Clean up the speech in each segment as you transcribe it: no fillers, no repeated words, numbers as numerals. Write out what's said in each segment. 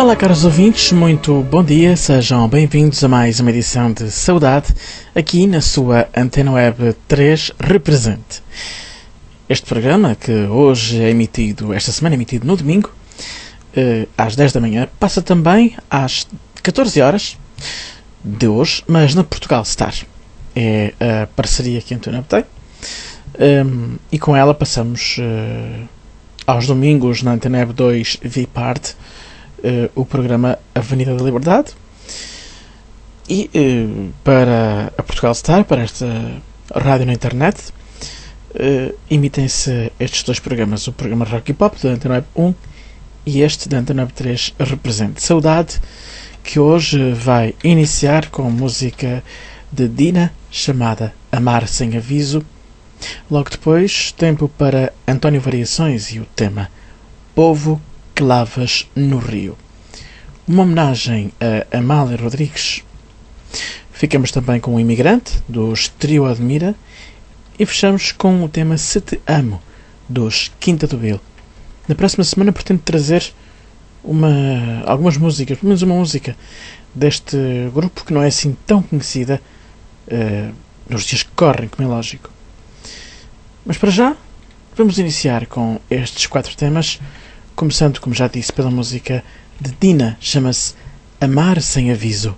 Olá, caros ouvintes, muito bom dia, sejam bem-vindos a mais uma edição de Saudade, aqui na sua Antena Web 3 Represente. Este programa, que hoje é emitido, esta semana é emitido no domingo, às 10 da manhã, passa também às 14 horas de hoje, mas na Portugal Star. É a parceria que a Antena Web tem, e com ela passamos aos domingos na Antena Web 2 Vipart, o programa Avenida da Liberdade, e para a Portugal Star, para esta rádio na internet, emitem-se estes dois programas, o programa Rock e Pop da Antena Web 1 e este da Antena Web 3 Represente. Saudade, que hoje vai iniciar com música de Dina, chamada Amar Sem Aviso. Logo depois, tempo para António Variações e o tema Povo que Lavas no Rio, uma homenagem a Amália Rodrigues. Ficamos também com o Imigrante, dos Trio Admira, e fechamos com o tema Se Te Amo, dos Quinta do Bill. Na próxima semana pretendo trazer algumas músicas, pelo menos uma música deste grupo que não é assim tão conhecida nos dias que correm, como é lógico. Mas para já, vamos iniciar com estes 4 temas, começando, como já disse, pela música de Dina, chama-se Amar Sem Aviso.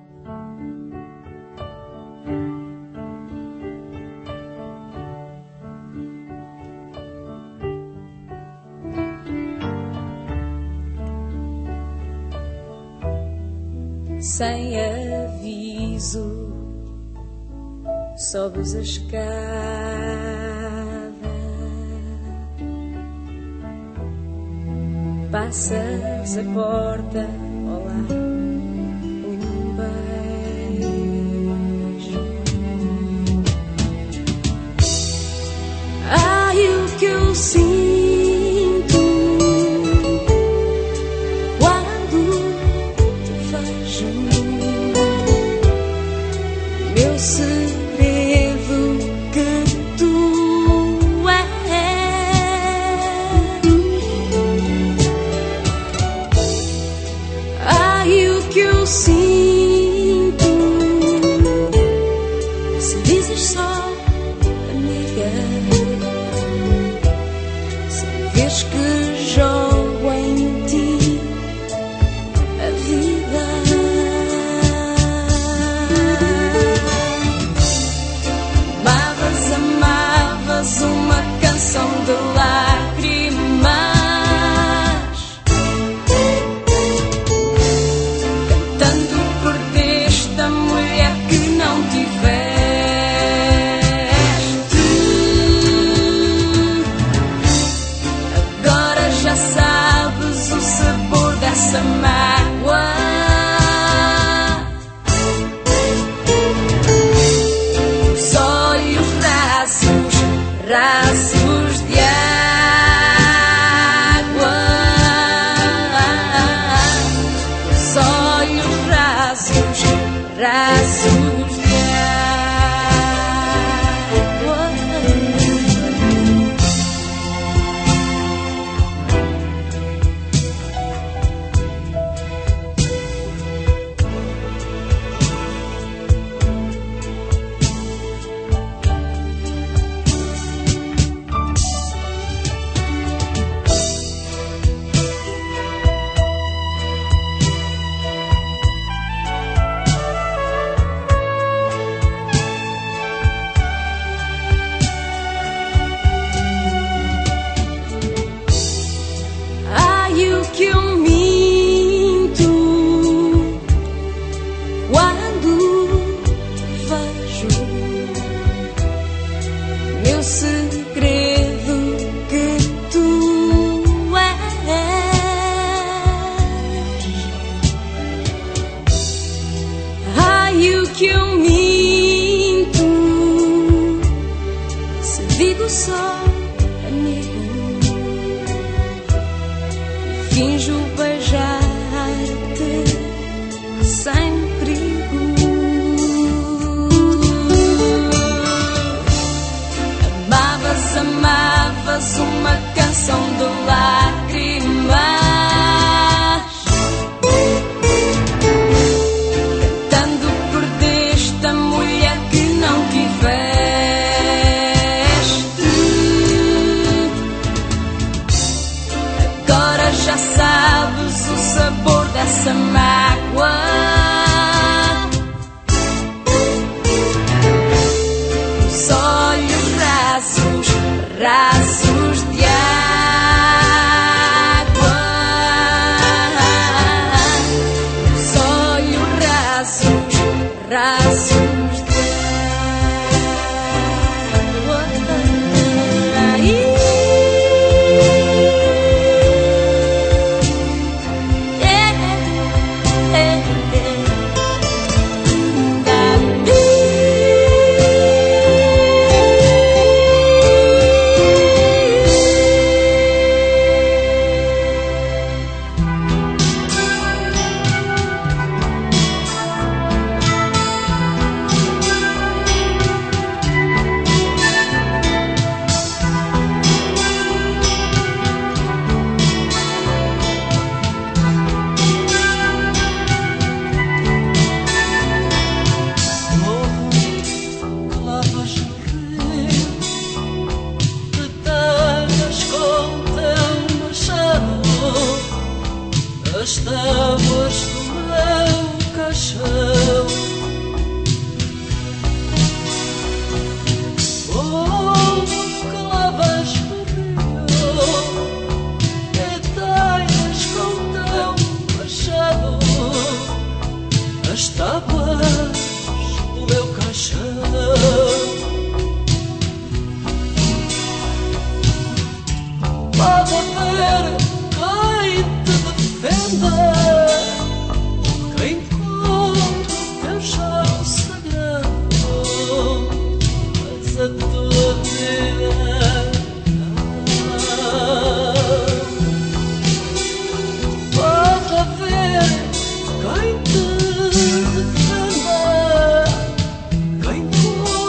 Sem aviso, sobes a escada, passas a porta, olá, um beijo. Ai, o que eu sinto quando te vejo, meu segredo que tu és. Ai, o que eu sinto se dizes só amiga, sem veres que jogo em ti a vida. Amavas uma canção de lágrimas, cantando perdeste a mulher que não tiveste. Agora já sabes o sabor dessa mágoa. Os olhos rasos de água, os olhos rasos de água. Finjo beijar-te sem perigo. Amavas uma canção de lágrimas, braços as tábuas do meu caixão. Oh, que lavas o rio e talhas com teu machado as tábuas do meu caixão. Pode haver quem te defenda, quem encontre o teu chão sagrado, mas a tua vida pode haver quem te defenda, quem encontre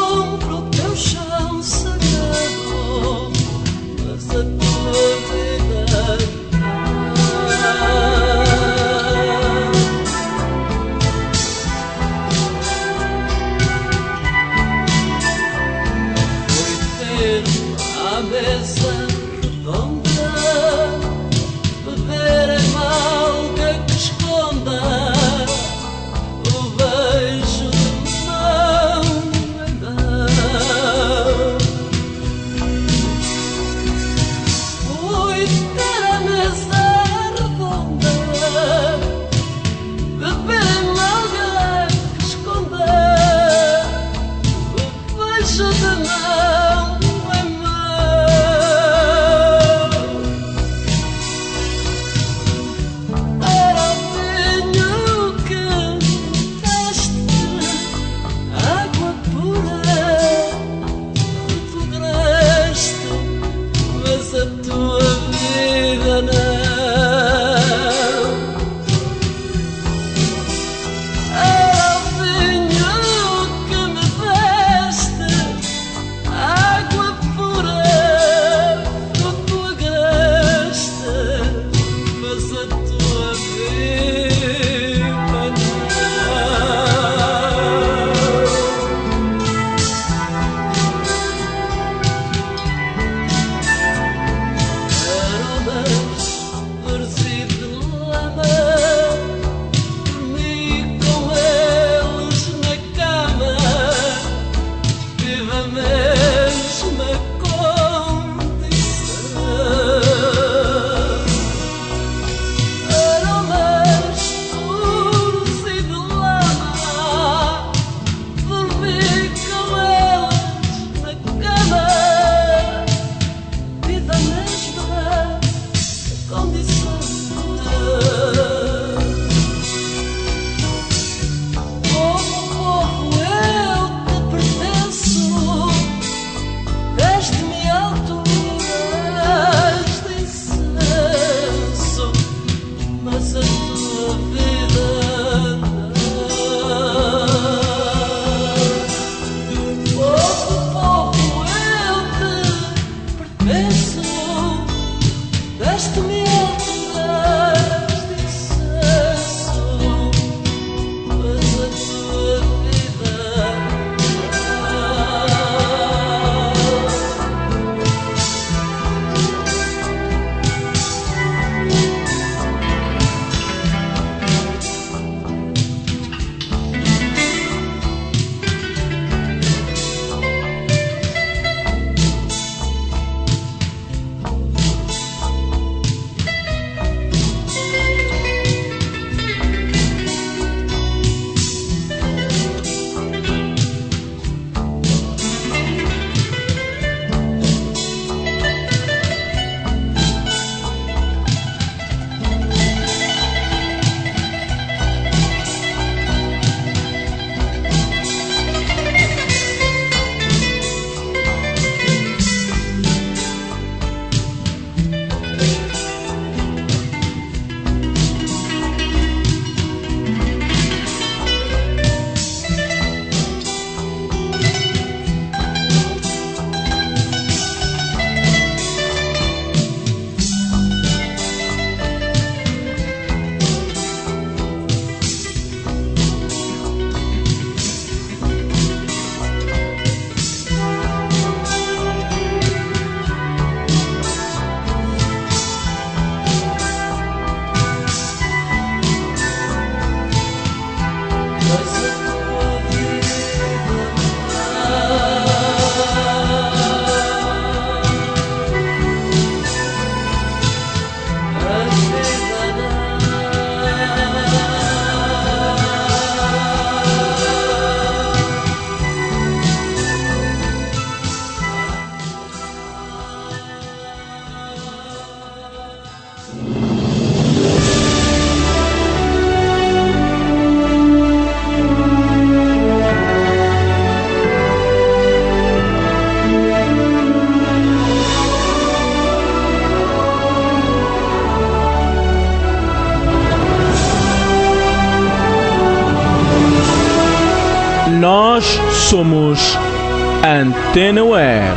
Nós somos Antena Web.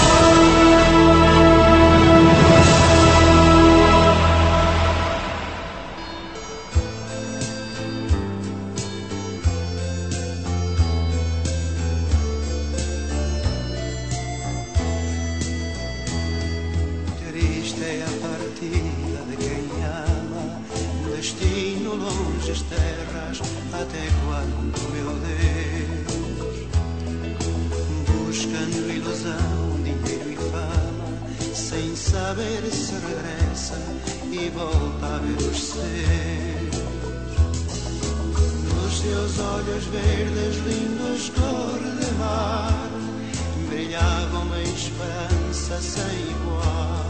Triste é a partida de quem ama, destino longe as terras, até quando, meu Deus? Buscando ilusão, dinheiro e fama, sem saber se regressa e volta a ver os seus. Nos seus olhos verdes lindos cor de mar, brilhava uma esperança sem igual.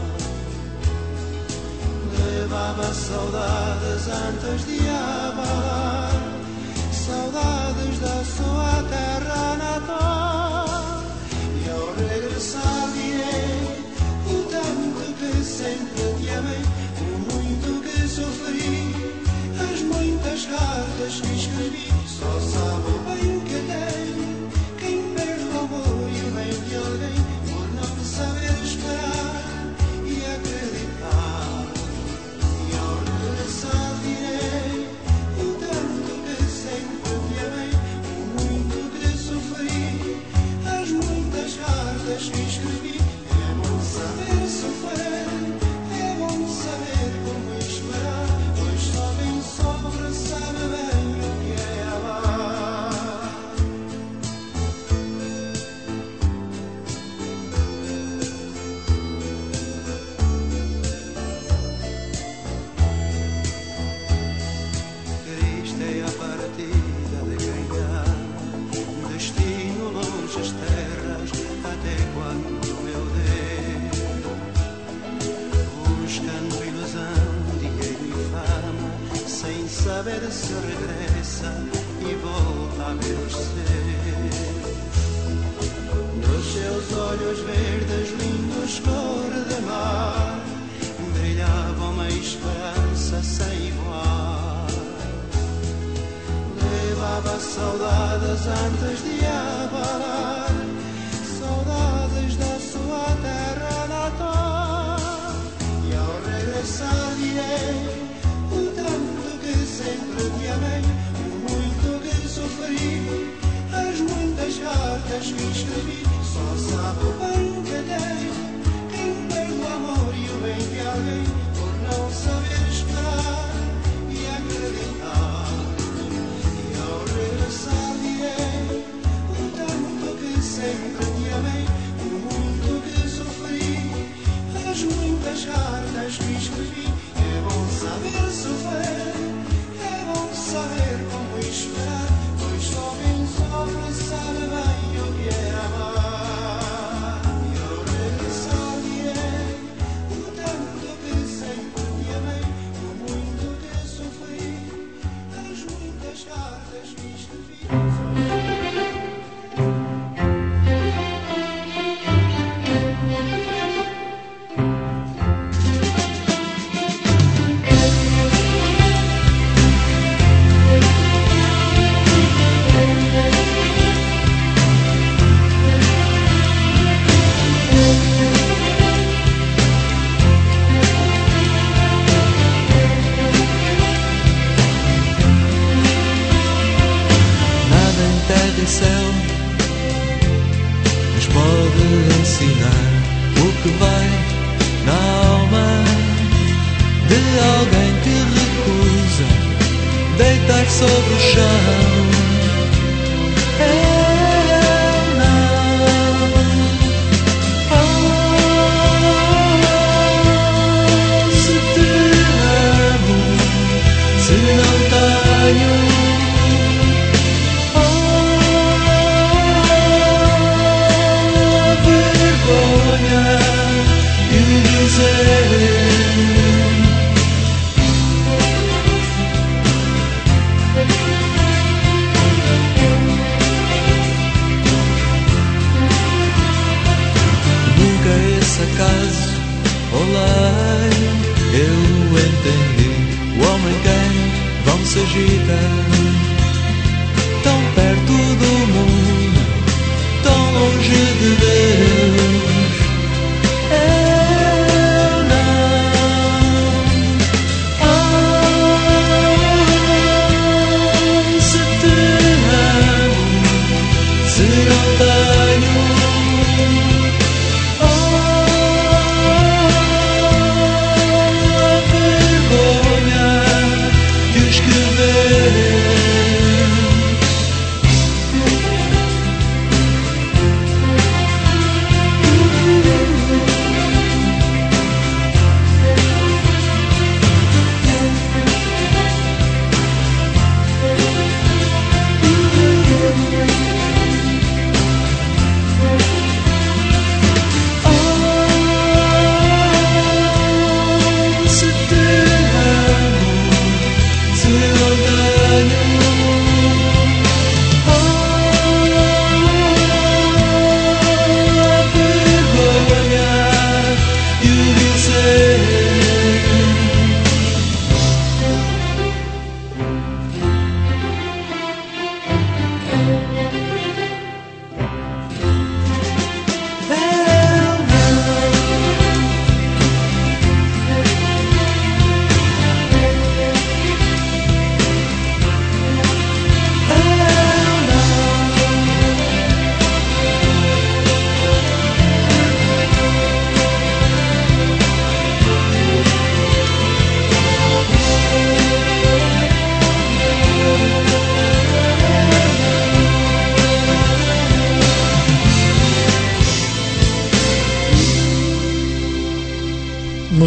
Levava saudades antes de abalar, saudades da sua terra natal. E ao regressar direi o tanto que sempre te amei, o muito que sofri, as muitas cartas que escrevi. Só sabe o bem que tenho quem perde o amor e o bem de alguém, por não saber esperar e acreditar. E ao regressar direi o tanto que sempre te amei, o muito que sofri, as muitas cartas que escrevi. É bom saber sofrer, é bom saber como esperar, pois só quem sofre sabe bem o que é amar. Triste é a partida de quem ama, destino longe as terras, até quando, meu Deus? Buscando ilusão, dinheiro e fama, sem saber se regressa e volta a ver os seus. Nos seus olhos verdes lindos cor de mar, brilhava uma esperança sem igual. Levava saudades antes de abalar, saudades da sua terra natal. E ao regressar direi o tanto que sempre te amei, o muito que sofri, as muitas cartas que escrevi. Só sabe o bem que tenho quem perde o amor e o bem de alguém, por não saber esperar e acreditar. E ao regressar direi o tanto que sempre te amei, o muito que sofri, as muitas cartas que escrevi. É bom saber sofrer, é bom saber como esperar, pois só quem sofre sabe bem o que é amar. E ao regressar direi o tanto que sempre te amei, o muito que sofri, as muitas cartas que escrevi. Nada em terra e céu nos pode ensinar o que vai na alma de alguém que recusa deitar sobre o chão. Eu não. Se te amo, se não tenho vergonha de dizer.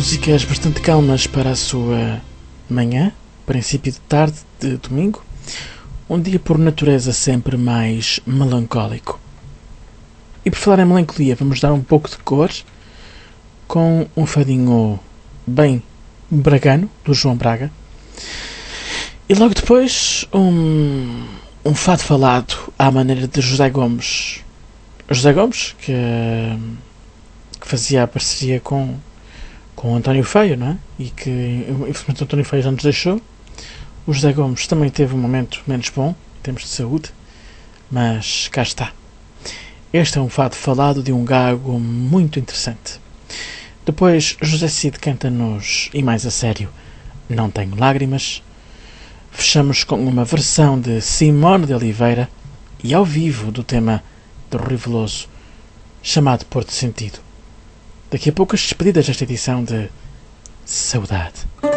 músicas bastante calmas para a sua manhã, princípio de tarde de domingo, um dia por natureza sempre mais melancólico. E por falar em melancolia, vamos dar um pouco de cor com um fadinho bem bragano, do João Braga, e logo depois um fado falado à maneira de José Gomes. José Gomes, que fazia a parceria com o António Feio, não é? E que, infelizmente, o António Feio já nos deixou. O José Gomes também teve um momento menos bom, em termos de saúde, mas cá está. Este é um fado falado de um gago muito interessante. Depois, José Cid canta-nos, e mais a sério, Não Tenho Lágrimas. Fechamos com uma versão de Simone de Oliveira e ao vivo do tema do Rui Veloso, chamado Porto Sentido. Daqui a pouco as despedidas desta edição de Saudade.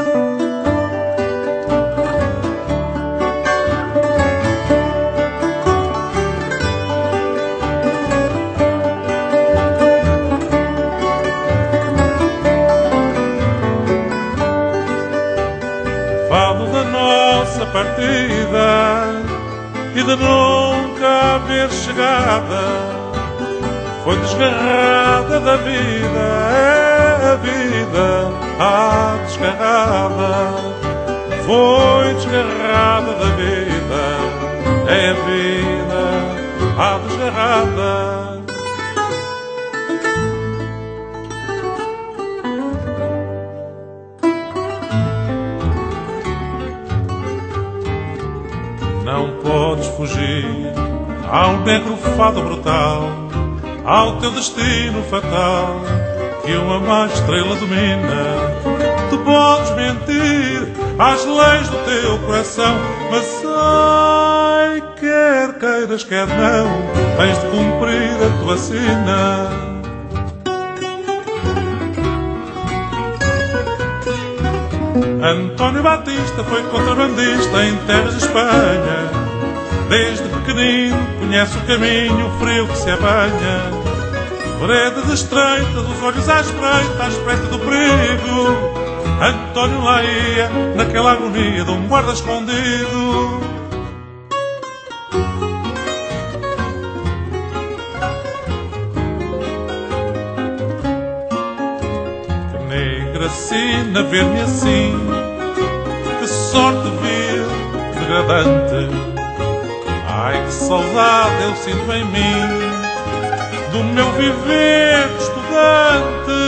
Falo da nossa partida e de nunca haver chegada. Foi desgarrada da vida, é a vida, desgarrada. Foi desgarrada da vida, é a vida, desgarrada. Não podes fugir ao negro fado brutal, ao teu destino fatal, que uma má estrela domina. Tu podes mentir às leis do teu coração, mas ai, quer queiras, quer não, tens de cumprir a tua sina. António Batista foi contrabandista em terras de Espanha. Desde pequenino conhece o caminho frio que se apanha. Veredas estreitas, os olhos à espreita, à espreita do perigo. António lá ia, naquela agonia de um guarda escondido. Que negra sina ver-me assim, que sorte vil, degradante. Ai, que saudade eu sinto em mim do meu viver de estudante.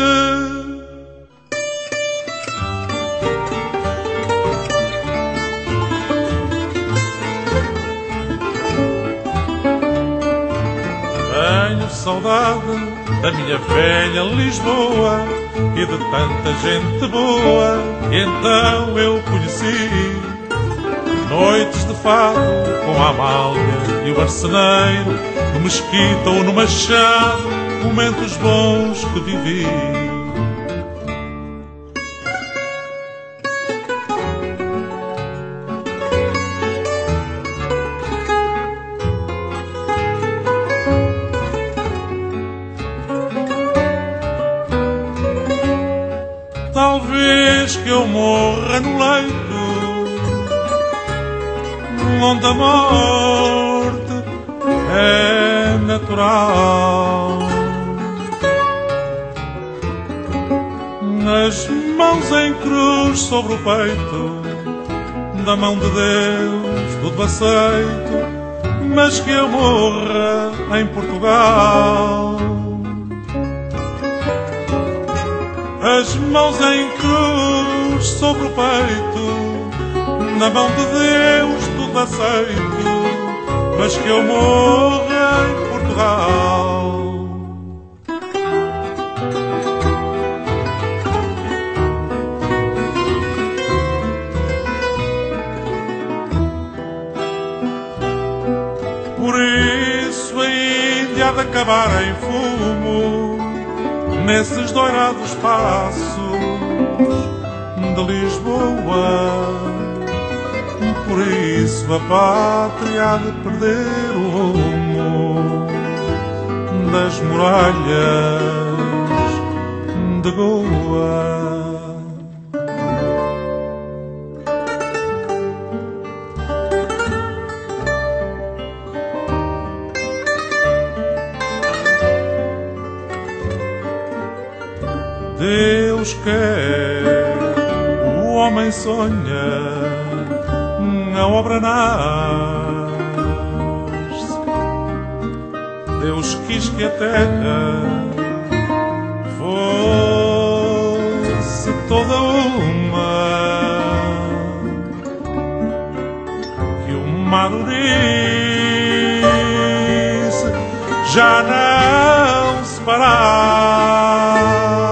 Tenho saudade da minha velha Lisboa e de tanta gente boa que então eu conheci. Noites de fado com a Amália e o Arceneiro, no Mesquita ou no Machado, momentos bons que vivi. Talvez que eu morra no leito onde a morte é natural. As mãos em cruz sobre o peito, da mão de Deus tudo aceito, mas que eu morra em Portugal. As mãos em cruz sobre o peito, na mão de Deus tudo aceito, mas que eu morra em Portugal. Por isso a Índia há de acabar em fumo, nesses doirados passos de Lisboa. Por isso a pátria há de perder o rumo das muralhas de Goa. Deus quer, o homem sonha, a obra nasce. Deus quis que a terra fosse toda uma, que o mar unisse, já não se parasse.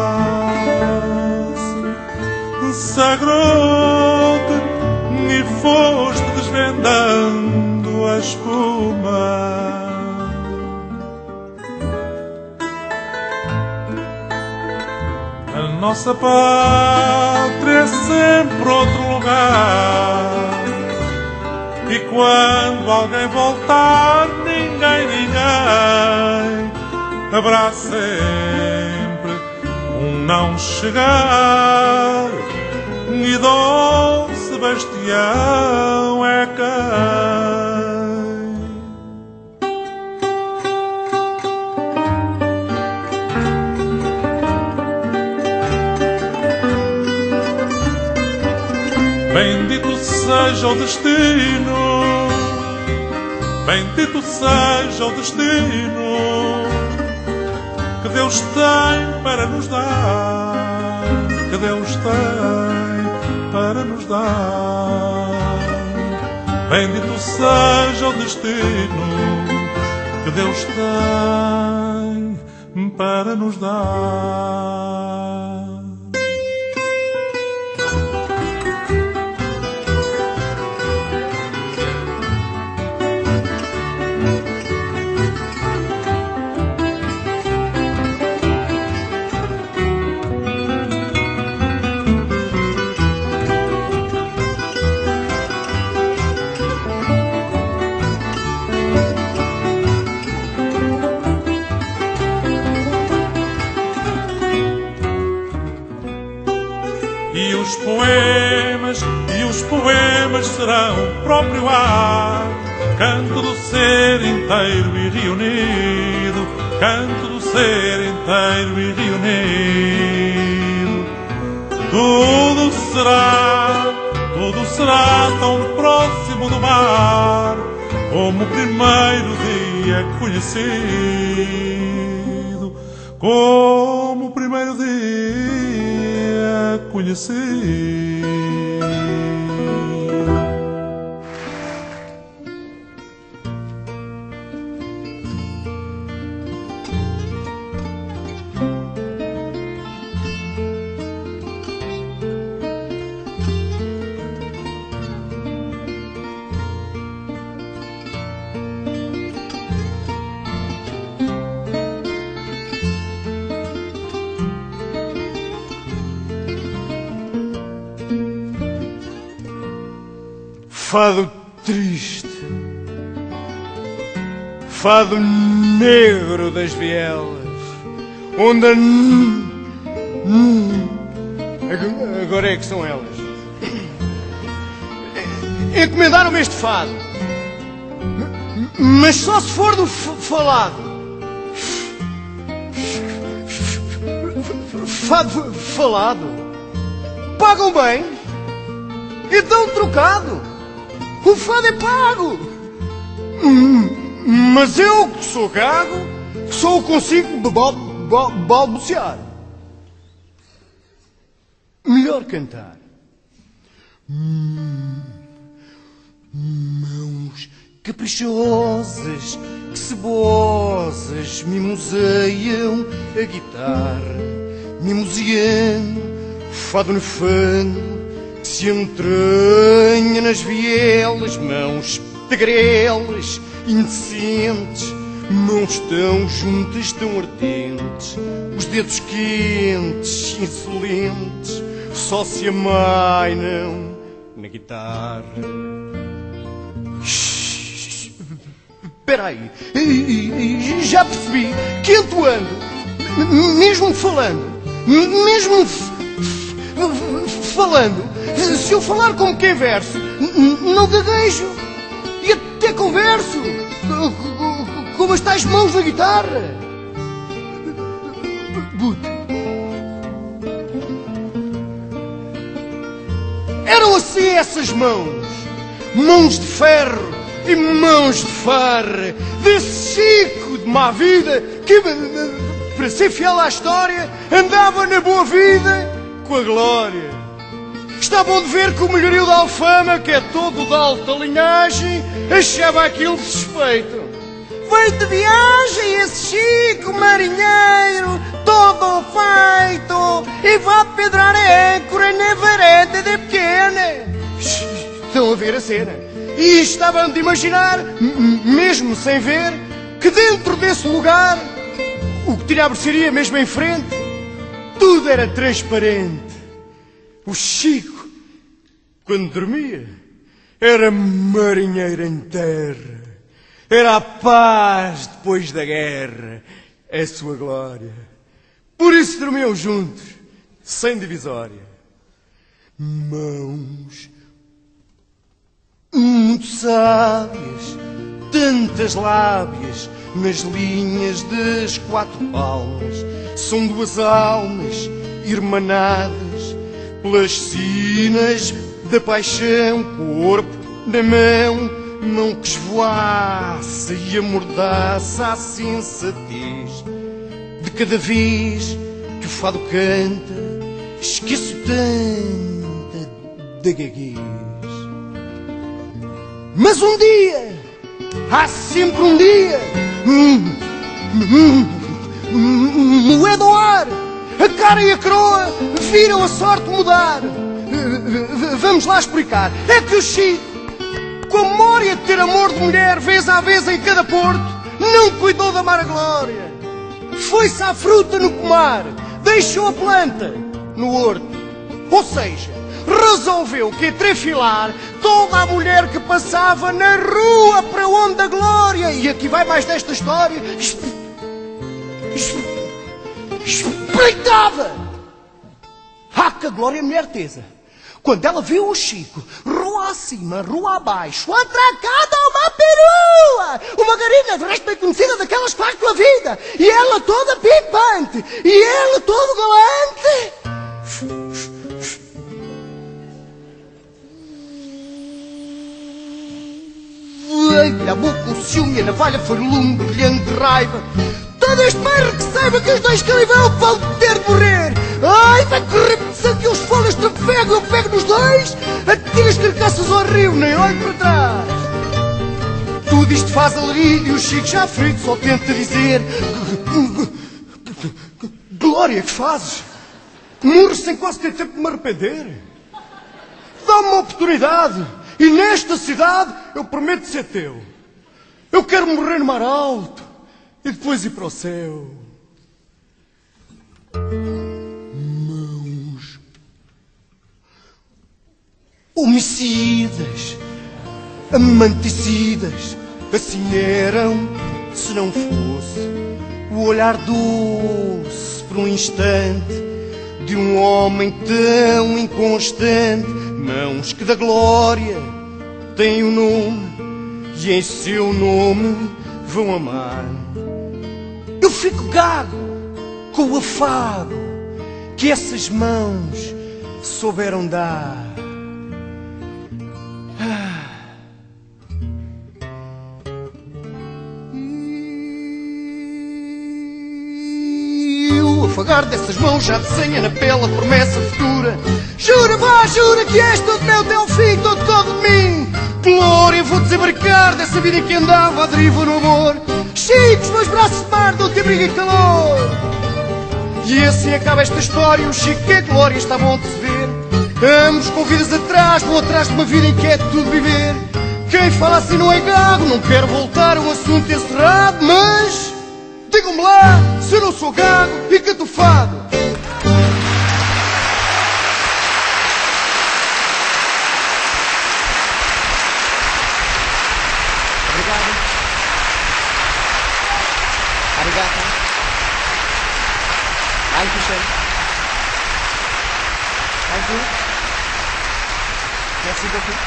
Sagrou-te e foste desvendando a espuma. A nossa pátria é sempre outro lugar, e quando alguém voltar, ninguém haverá sempre um não chegar, e Dom Sebastião é quem? Bendito seja o destino, bendito seja o destino que Deus tem para nos dar, que Deus tem para nos dar. Bendito seja o destino que Deus tem para nos dar. E os poemas serão o próprio ar, canto do ser inteiro e reunido, canto do ser inteiro e reunido. Tudo será tão próximo do mar como o primeiro dia conhecido, como o primeiro dia conhecido. Fado triste, fado negro das vielas, onde agora é que são elas. Encomendaram-me este fado, mas só se for do falado. Fado falado. Pagam bem e dão trocado. O fado é pago. Mas eu, que sou gago, só o consigo balbuciar. Melhor cantar. Mãos caprichosas, que cebosas, mimoseiam a guitarra, mimoseando fado nefando, que se entranha nas vielas. Mãos tagarelas, indecentes, mãos tão juntas, tão ardentes, os dedos quentes, insolentes, só se amainam na guitarra. Espera aí, já percebi que entoando, mesmo falando, se eu falar como quem verso, não gaguejo e até converso com as tais mãos na guitarra. Bute, Eram assim essas mãos. Mãos de ferro e mãos de farra. Desse Chico de má vida que, para ser fiel à história, andava na boa vida com a glória. Está bom de ver que o melhorio da Alfama, que é todo de alta linhagem, achava aquilo suspeito. Veio de viagem esse Chico marinheiro, todo feito, e vai pedrar a âncora na varanda da pequena. Estão a ver a cena? E estavam de imaginar, mesmo sem ver, que dentro desse lugar, o que tinha a mercearia mesmo em frente, tudo era transparente. O Chico, quando dormia, era marinheiro em terra. Era a paz depois da guerra, a sua glória. Por isso dormiam juntos, sem divisória. Mãos muito sábias, tantas lábias nas linhas das 4 palmas. São 2 almas irmanadas pelas sinas da paixão, corpo na mão que esvoaça e amordaça a sensatez. De cada vez que o fado canta, esqueço tanta da gaguez. Mas um dia, há sempre um dia, moeda ao ar, a cara e a coroa viram a sorte mudar. Vamos lá explicar. É que o Chico, com a memória de ter amor de mulher vez a vez em cada porto, não cuidou da amar a glória. Foi-se à fruta no pomar, deixou a planta no horto. Ou seja, resolveu que trefilar toda a mulher que passava na rua para onde a glória. E aqui vai mais desta história. Espreitava! Ah, que a glória mulher tesa! Quando ela viu o Chico, rua acima, rua abaixo, atracada a uma perua! Uma garina, de resto bem conhecida, daquelas que faz pela vida! E ela toda pimpante! E ele todo galante! Eita, a boca, o ciúme, a navalha foi lume, brilhante de raiva. Todo este bairro que saiba que os 2 Calibão vão ter de morrer. Ai, vai correr pensando que os folhas trafegam, eu pego nos 2, atiro as carcaças ao rio, nem olho para trás. Tudo isto faz alívio e o Chico já frito só tenta dizer: Glória, que fazes? Morro sem quase ter tempo de me arrepender. Dá-me uma oportunidade e nesta cidade eu prometo ser teu. Eu quero morrer no mar alto e depois ir para o céu. Mãos homicidas, amanticidas, assim eram, se não fosse o olhar doce por um instante de um homem tão inconstante. Mãos que da glória têm um nome e em seu nome vão amar. Eu fico gago com o afago que essas mãos souberam dar. E o afagar dessas mãos já desenha na pele a promessa futura. Jura, vá, jura que és todo meu, teu filho, todo de mim. Glória, vou desembarcar dessa vida em que andava à deriva no amor. Chico, os meus braços de mar dão-te abrigo e calor. E assim acaba esta história. O Chico e a Glória estavam a perceber. Ambos com vidas atrás, vão atrás de uma vida em que é tudo viver. Quem fala assim não é gago, não quero voltar ao assunto encerrado. Mas, digam-me lá, se eu não sou gago e canto fado. Merci beaucoup.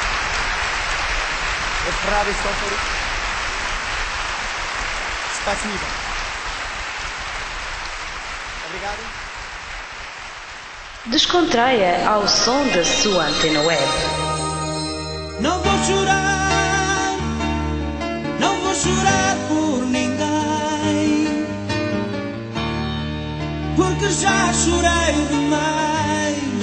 Prawie super. Spasibo. Obrigado. Descontraia ao som da sua Antena Web. Não vou chorar, não vou chorar por ninguém, porque já chorei demais.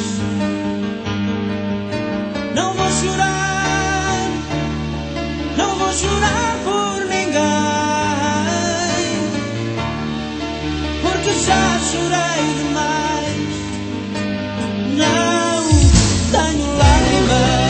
Não vou chorar, não vou chorar por ninguém, porque já chorei demais. Não tenho lágrimas.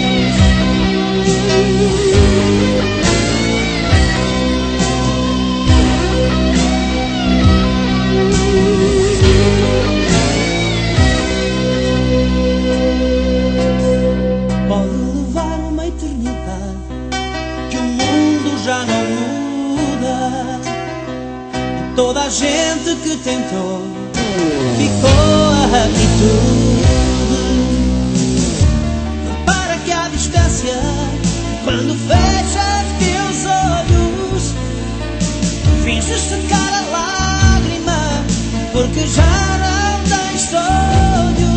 Pode levar uma eternidade, que o mundo já não muda. Toda a gente que tentou ficou a atitude. Repara que à distância, quando fechas teus olhos, finges secar a lágrima, porque já não tens sonhos.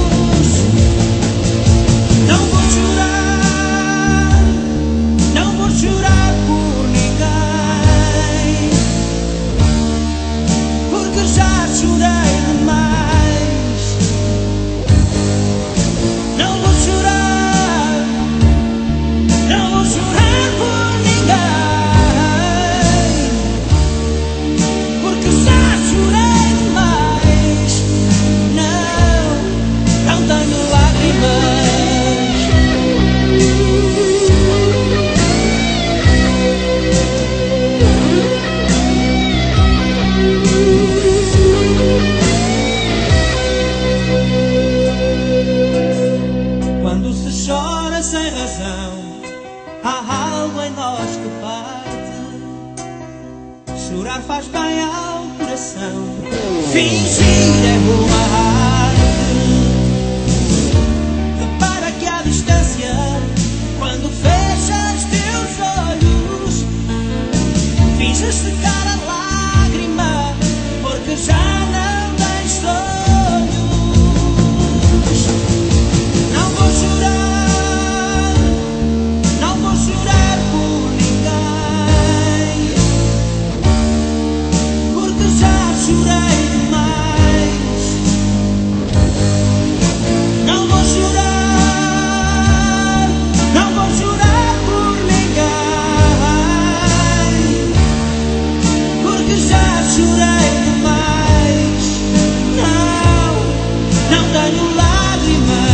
Não vou chorar, não vou chorar por ninguém, porque já chorei demais. Não vou chorar, não vou chorar por ninguém, porque já chorei demais. Não tenho lágrimas. Quando se chora sem razão, há algo em nós que parte. Chorar faz bem ao coração, fingir é boa arte. Repara que à distância, quando fechas teus olhos, finges secar a lágrima, porque já não tens sonhos. Não vou chorar, não vou chorar por ninguém, porque já chorei demais. Não vou chorar, não vou chorar por ninguém, porque já chorei demais. Não tenho lágrimas.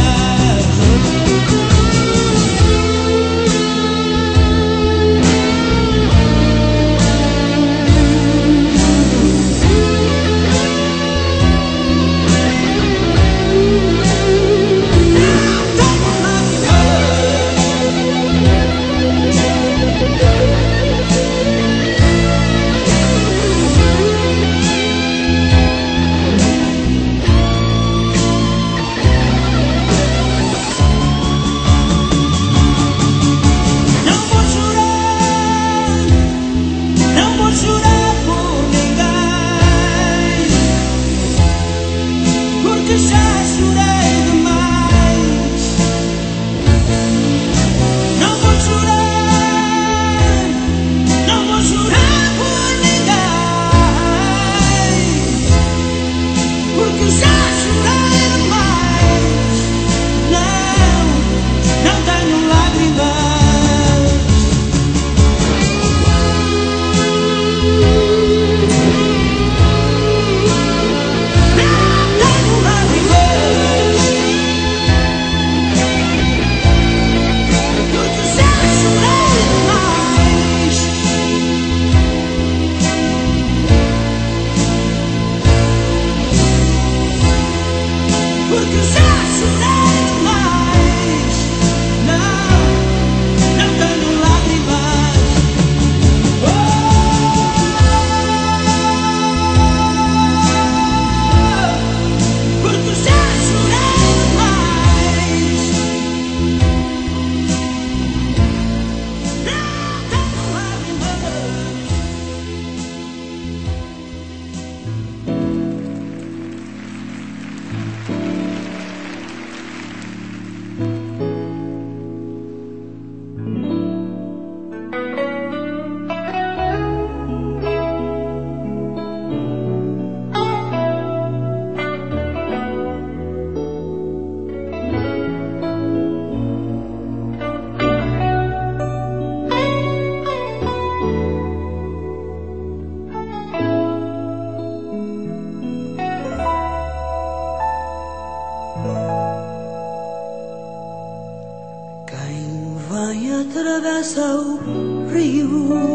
atravessa o rio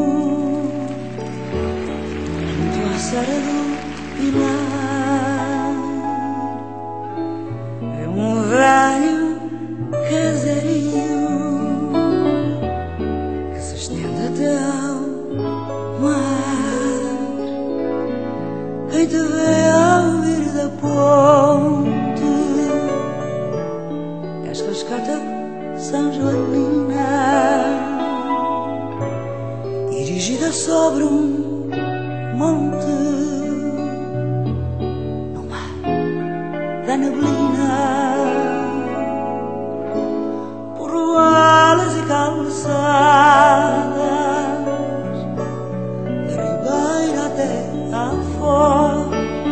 junto à serra do Pilar. É um velho caserio que se estende até ao mar. Quem te vê ao vir da ponte és Cascata São Joanina, erigida sobre um monte no mar da neblina. Por ruas e calçadas, da ribeira até à foz,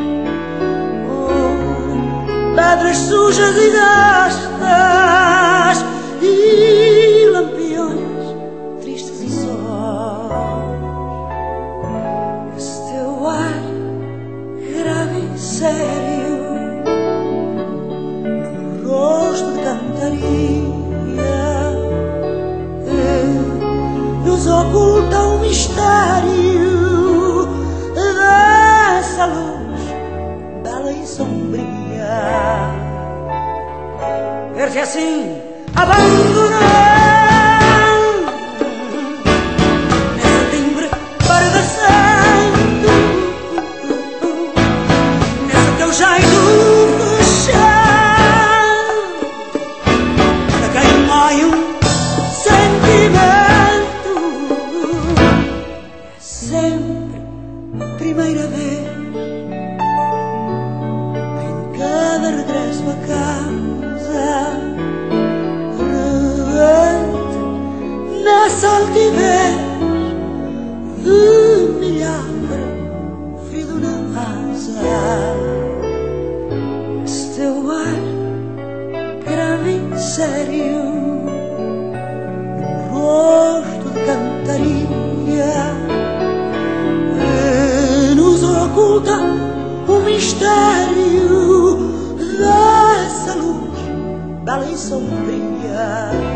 pedras sujas e gastas e lampiões tristes e sós. Esse teu ar grave e sério no rosto de cantaria nos oculta o mistério dessa luz bela e sombria. Ver-te assim abandonado nesse timbre barbacento, nesse teu jeito fechado, a queimar um sentimento. É sempre a primeira vez em cada regresso a casa, nessa altivez de milagre ferido na asa. Esse teu ar grave e sério no rosto de cantaria nos oculta o mistério dessa luz bela e sombria.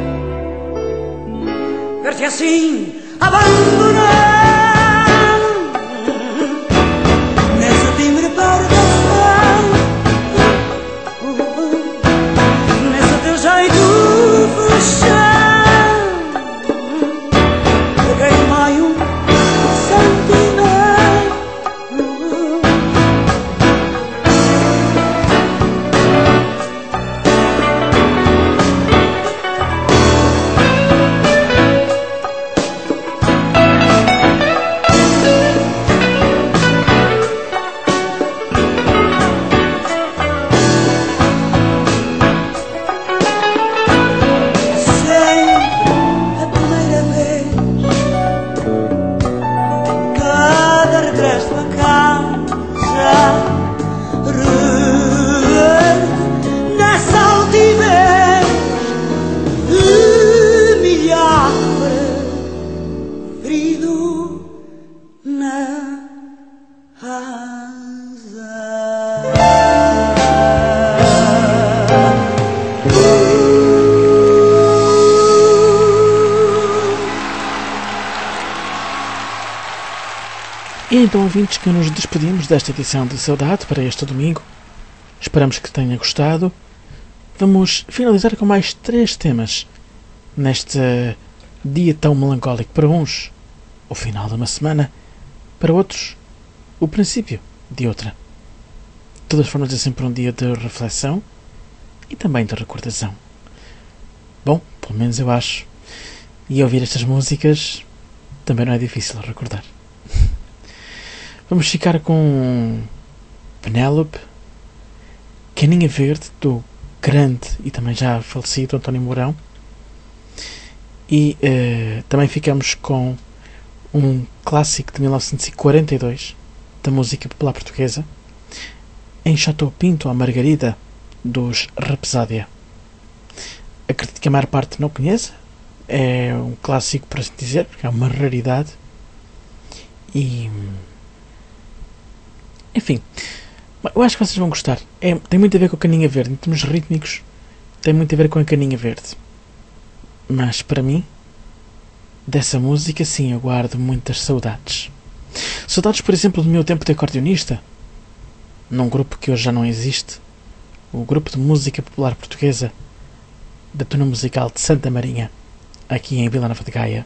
Ver-te assim abandonado nesse timbre pardacento, nesse teu jeito fechado, a queimar um sentimento. E então, ouvintes, que nos despedimos desta edição de Saudade para este domingo. Esperamos que tenha gostado. Vamos finalizar com mais 3 temas neste dia tão melancólico. Para uns, o final de uma semana. Para outros, o princípio de outra. De todas as formas, é sempre um dia de reflexão e também de recordação. Bom, pelo menos eu acho. E ouvir estas músicas também não é difícil recordar. Vamos ficar com Penélope, Caninha Verde, do grande e também já falecido António Mourão. E também ficamos com um clássico de 1942 da música popular portuguesa, Em Chateau Pinto à Margarida, dos Rapsódia. Acredito que a maior parte não conheça. É um clássico, para assim dizer, porque é uma raridade. E enfim, eu acho que vocês vão gostar. Tem muito a ver com a Caninha Verde. Em termos rítmicos, tem muito a ver com a Caninha Verde. Mas para mim dessa música, sim, eu guardo muitas saudades. Saudades, por exemplo, do meu tempo de acordeonista, num grupo que hoje já não existe, o Grupo de Música Popular Portuguesa da Tuna Musical de Santa Marinha, aqui em Vila Nova de Gaia.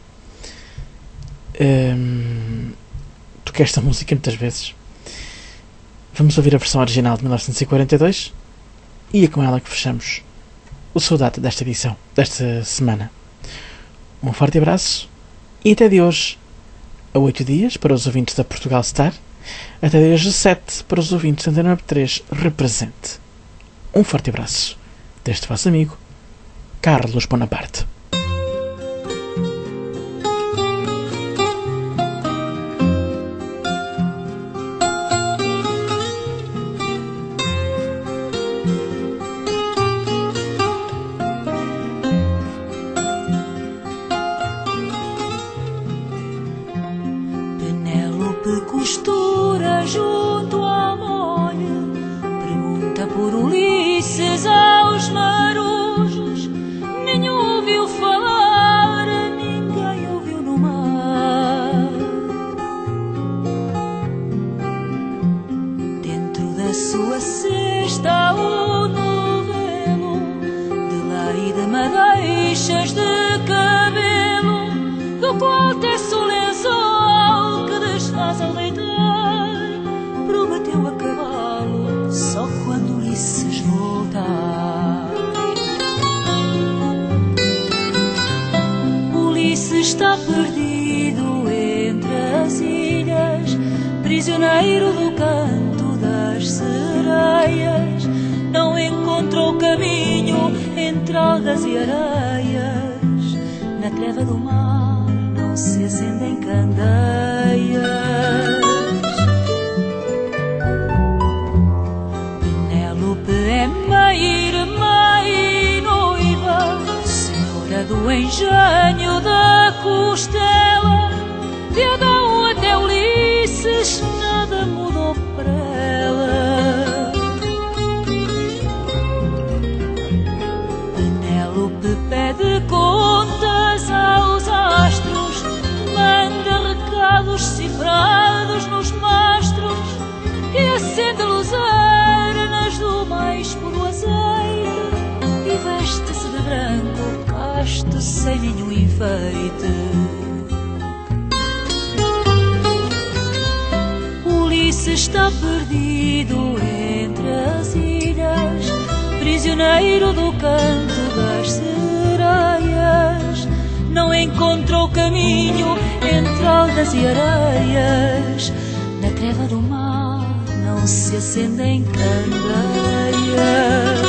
Toquei esta música muitas vezes. Vamos ouvir a versão original de 1942 e é com ela que fechamos o Saudade desta edição, desta semana. Um forte abraço e até de hoje a 8 dias para os ouvintes da Portugal Star, até de hoje a 7 para os ouvintes da Antena 3 Represente. Um forte abraço deste vosso amigo Carlos Bonaparte. Costura junto ao molho, pergunta por Ulisses aos marujos. Nenhum ouviu falar, ninguém ouviu no mar. Dentro da sua cesta o novelo de lã e de madeixas de cabelo, do qual tece o lençol que desfaz ao deitar. Prometeu a cavalo só quando Ulisses voltar. Ulisses está perdido entre as ilhas, prisioneiro do canto das sereias. Não encontrou caminho entre algas e areias. Na treva do mar não se acendem candeias. É mãe, irmã e noiva, senhora do engenho da costela. De Adão até Ulisses nada mudou para ela. Penélope pede contas aos astros, manda recados cifrados nos mastros e acende luzeiras do mais puro azeite e veste-se de branco casto sem nenhum enfeite. Ulisses está perdido entre as ilhas, prisioneiro do canto das sereias. Não encontrou caminho entre algas e areias. Na treva do mar não se acendem candeias.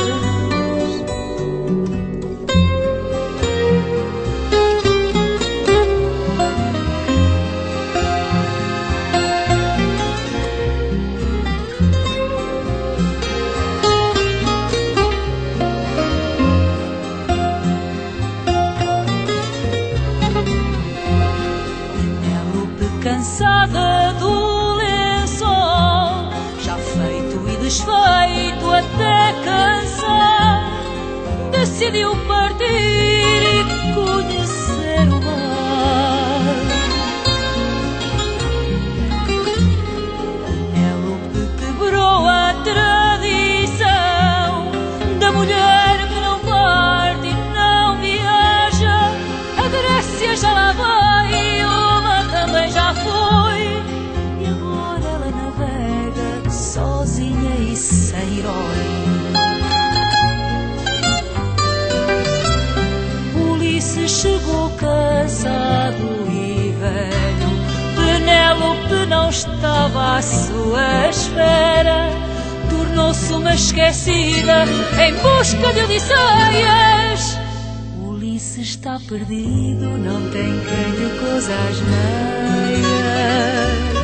Penélope, cansada do lençol, já feito e desfeito até cansar, decidiu partir e conhecer o mar. Penélope quebrou a tradição da mulher que não parte e não viaja. A Grécia já lá vai, Roma também já foi, e agora ela navega sozinha e sem herói. Ulisses chegou casado e velho, Penélope não estava à sua espera. Tornou-se uma esquecida em busca de Odisseias. Ulisses está perdido, não tem quem lhe coza as meias.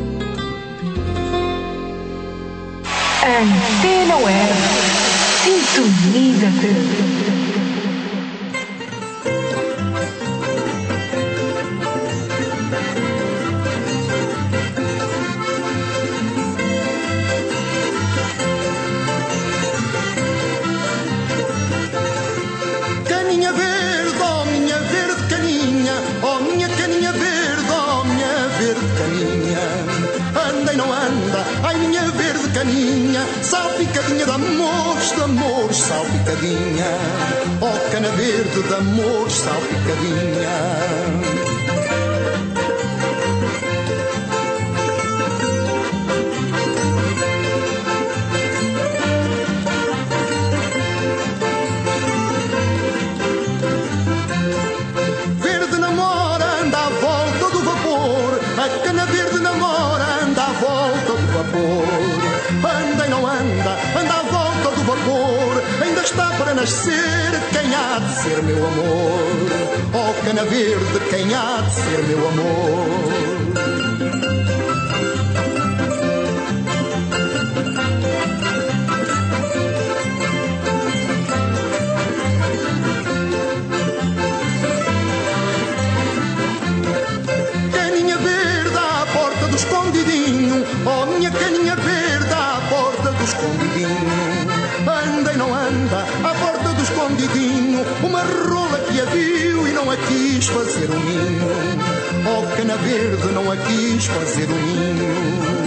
Antena Web Sumida Verde. Caninha verde, oh minha verde caninha, oh minha caninha verde, oh minha verde caninha. Anda e não anda, ai minha verde caninha, salpicadinha de amores, salpicadinha. Oh cana verde de amores, salpicadinha. Anda e não anda, anda à volta do vapor. Ainda está para nascer quem há de ser meu amor. Oh cana verde, quem há de ser meu amor. Caninha verde à porta do escondidinho, oh minha caninha verde à porta do escondidinho. Anda e não anda, à porta do escondidinho, uma rola que a viu e não a quis fazer um ninho. Oh cana verde, não a quis fazer um ninho.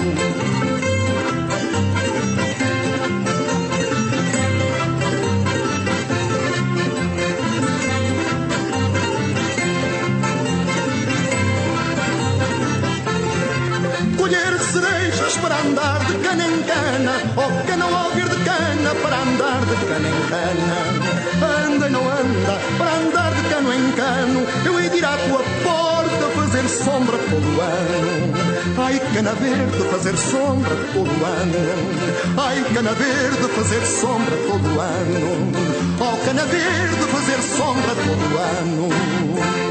Colher cerejas para andar de cana em cana, oh cana ao verde cana para andar de cana em cana. Anda e não anda, para andar de cano em cano, eu hei de ir à tua porta fazer sombra todo ano. Ai cana verde fazer sombra todo ano. Ai cana verde fazer sombra todo ano. Oh cana verde fazer sombra todo ano.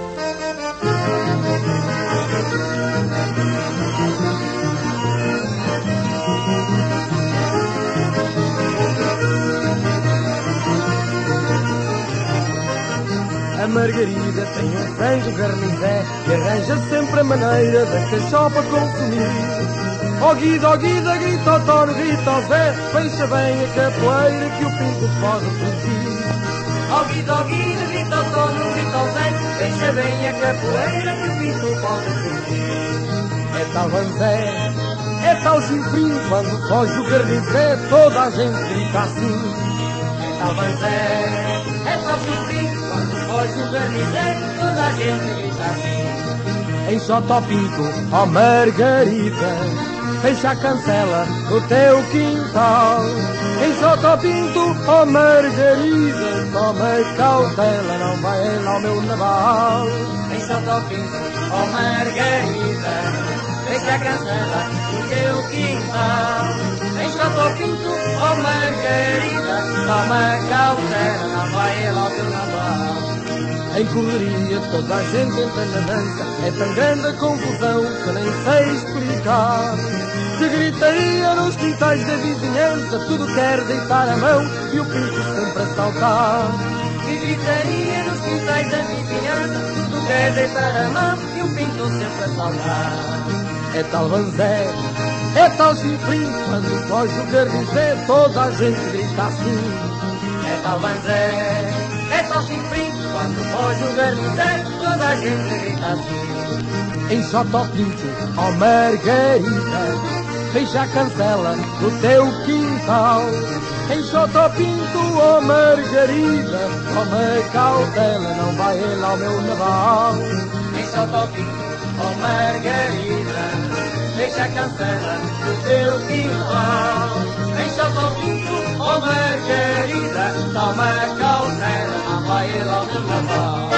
A Margarida tem um frango garnizé que arranja sempre a maneira da cachopa consumir. Ó Guida, grita ao Tono, grita ao Zé, fecha bem a capoeira que o pinto pode fugir. Ó Guida, grita ao Tono, grita ao Zé, fecha bem a capoeira que o pinto pode fugir. É tal Vanzé, é tal chifrinho, quando foge o garnizé toda a gente grita assim. É tal Vanzé, é tal chifrinho, quando foge o garnizé toda a gente grita assim. Enxota ao pinto, ó Margarida, fecha a cancela do teu quintal. Enxota ao pinto, ó Margarida, toma cautela, não vai lá ao meu naval. Enxota ao pinto, ó Margarida, fecha a cancela do teu quintal. Enxota ao pinto, ó Margarida, toma cautela, não vai lá ao teu naval. Em correria toda a gente entra na dança, é tão grande a confusão que nem sei explicar. De gritaria nos quintais da vizinhança, tudo quer deitar a mão e o pinto sempre a saltar. De gritaria nos quintais da vizinhança, tudo quer deitar a mão e o pinto sempre a saltar. É tal Vanzé, é tal chifrinho, quando foge o garnizé toda a gente grita assim. É tal Vanzé, é tal chifrinho, quando foge o garnizé toda a gente grita assim. Enxota ao pinto, ó Margarida, fecha a cancela do teu quintal. Enxota ao pinto, ó Margarida, toma cautela, não vai lá ao meu naval. Enxota ao pinto, ó Margarida, fecha a cancela do teu quintal. Enxota ao pinto, ó Margarida, toma cautela, não vai lá ao meu naval.